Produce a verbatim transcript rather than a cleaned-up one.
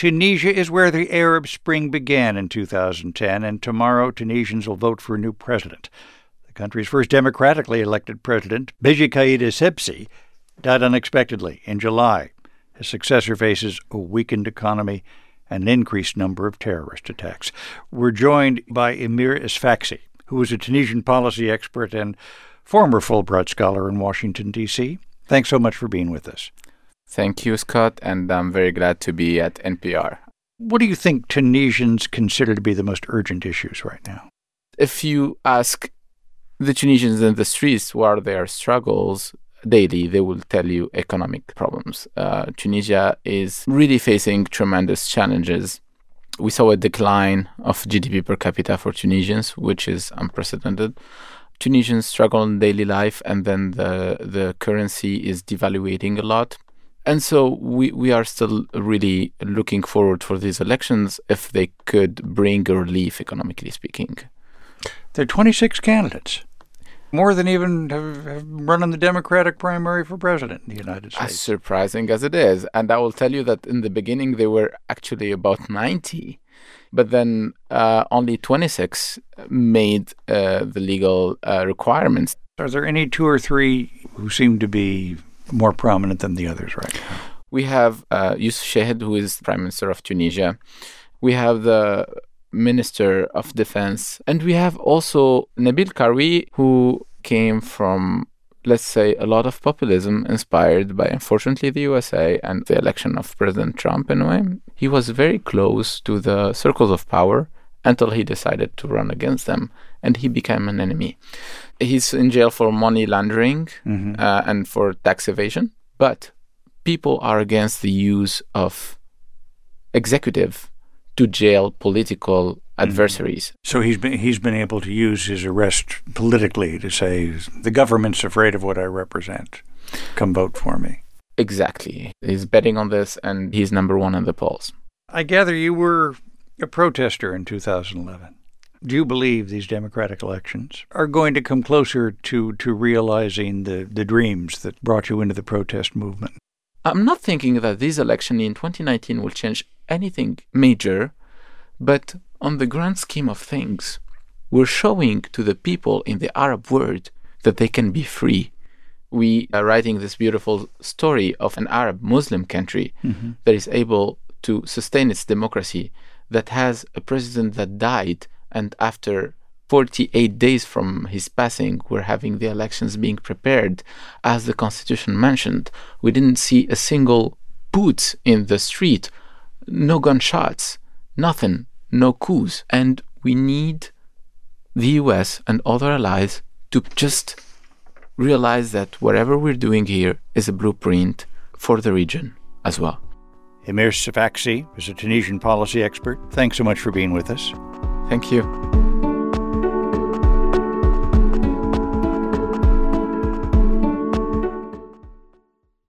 Tunisia is where the Arab Spring began in two thousand ten, and tomorrow Tunisians will vote for a new president. The country's first democratically elected president, Beji Caid Essebsi, died unexpectedly in July. His successor faces a weakened economy and an increased number of terrorist attacks. We're joined by Emir Esfaxi, who is a Tunisian policy expert and former Fulbright scholar in Washington, D C Thanks so much for being with us. Thank you, Scott, and I'm very glad to be at N P R. What do you think Tunisians consider to be the most urgent issues right now? If you ask the Tunisians in the streets what are their struggles daily, they will tell you economic problems. Uh, Tunisia is really facing tremendous challenges. We saw a decline of G D P per capita for Tunisians, which is unprecedented. Tunisians struggle in daily life, and then the, the currency is devaluating a lot. And so we, we are still really looking forward for these elections if they could bring a relief, economically speaking. There are twenty-six candidates, more than even have, have run in the Democratic primary for president in the United States. As surprising as it is. And I will tell you that in the beginning, there were actually about ninety. But then uh, only twenty-six made uh, the legal uh, requirements. Are there any two or three who seem to be more prominent than the others right now? We have uh, Youssef Chahed, who is Prime Minister of Tunisia. We have the Minister of Defense. And we have also Nabil Karoui, who came from, let's say, a lot of populism inspired by, unfortunately, the U S A and the election of President Trump in a way. He was very close to the circles of power until he decided to run against them, and he became an enemy. He's in jail for money laundering mm-hmm. uh, and for tax evasion, but people are against the use of executive to jail political adversaries. So he's been he's been able to use his arrest politically to say, the government's afraid of what I represent. Come vote for me. Exactly. He's betting on this, and he's number one in the polls. I gather you were a protester in two thousand eleven. Do you believe these democratic elections are going to come closer to, to realizing the, the dreams that brought you into the protest movement? I'm not thinking that this election in twenty nineteen will change anything major, but on the grand scheme of things, we're showing to the people in the Arab world that they can be free. We are writing this beautiful story of an Arab Muslim country mm-hmm. that is able to sustain its democracy, that has a president that died, and after forty-eight days from his passing, we're having the elections being prepared. As the Constitution mentioned, we didn't see a single boot in the street, no gunshots, nothing, no coups. And we need the U S and other allies to just realize that whatever we're doing here is a blueprint for the region as well. Emir Esfaxi is a Tunisian policy expert. Thanks so much for being with us. Thank you.